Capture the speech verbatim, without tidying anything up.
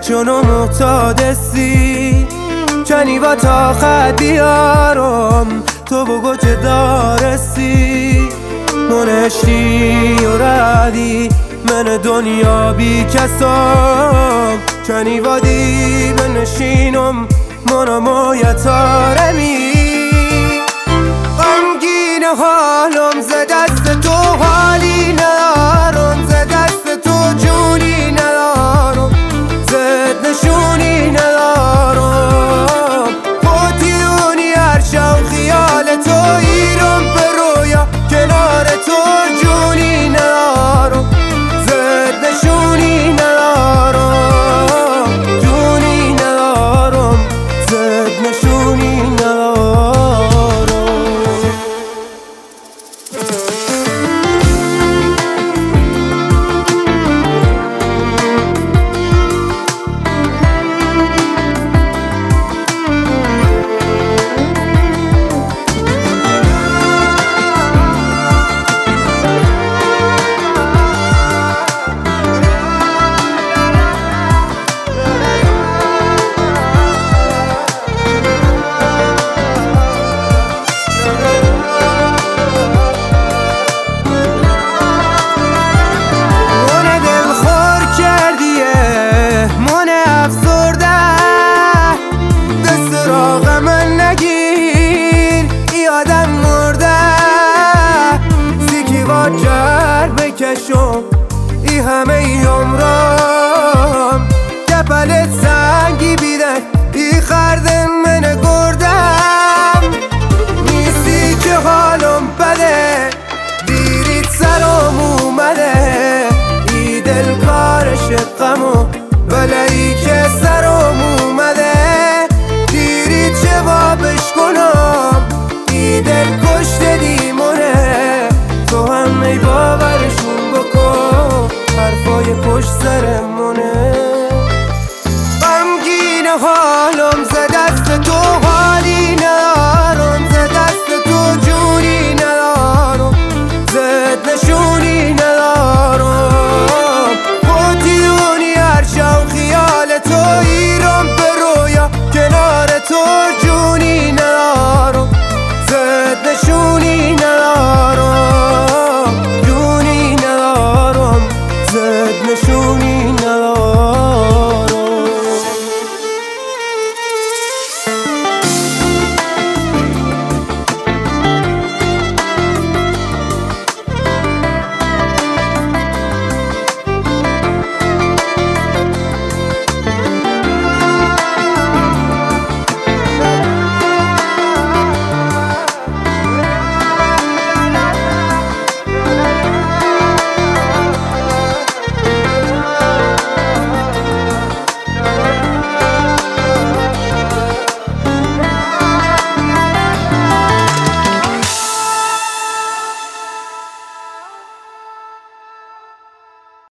چونو معتادسی چنی و تا خد بیارم تو بگو چه دارسی منشتی و ردی من دنیا بی کسام چنی و دی بنشینم منم و یتارمی غمگین حالم ز دست تو حالی ندارم ز دست تو جونی ندارم زد نشونی ندارم پوتیونی هر شب خیال تو ایرم به رویا کنار تو جونی ندارم زد نشونی ندارم جونی ندارم زد نشونی ندارم جر بکشم ای همه ای عمرم گپلت سنگی بیدن ای خردن من گردم نیستی که حالم بده دیریت سرم اومده ای دل کار شقمو ولی که سرم اومده دیریت جوابش کنم ای دل کشته دیمونه تو هم ای باورشون بکن حرفای پشت سرمونه غمگین ها